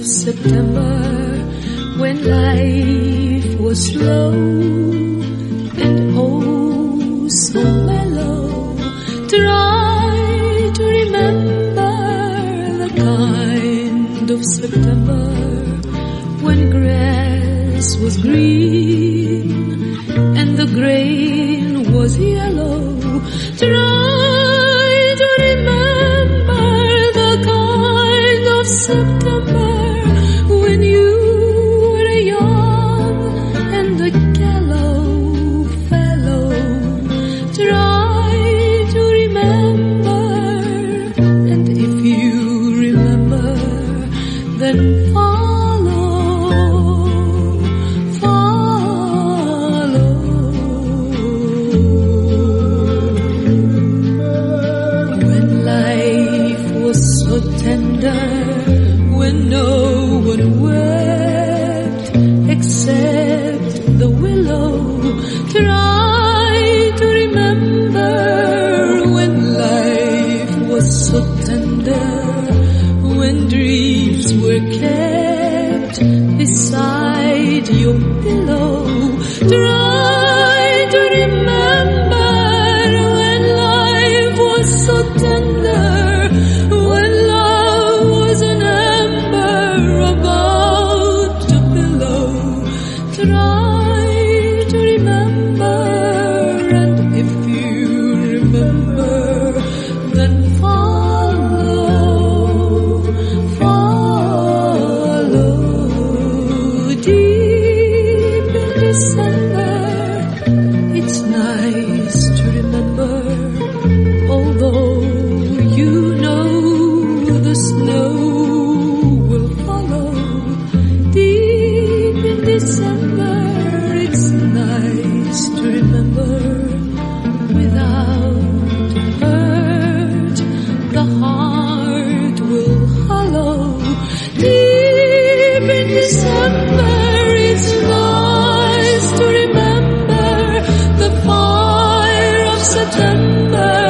September, when life was slow and oh so mellow. Try to remember the kind of September when grass was green and the grain was yellow. Try to remember the kind of September when you were young and a callow fellow. Try to remember, and if you remember, then tender, when no one wept except the willow. Try to remember when life was so tender, when dreams were kept beside your pillow. Try to remember when life was so tender, try to remember, and if you remember, then follow deep in December. It's nice to remember, although you know the snow will follow. Deep in December, it's nice to remember. Without hurt, the heart will hollow. Deep in December, it's nice to remember the fire of September.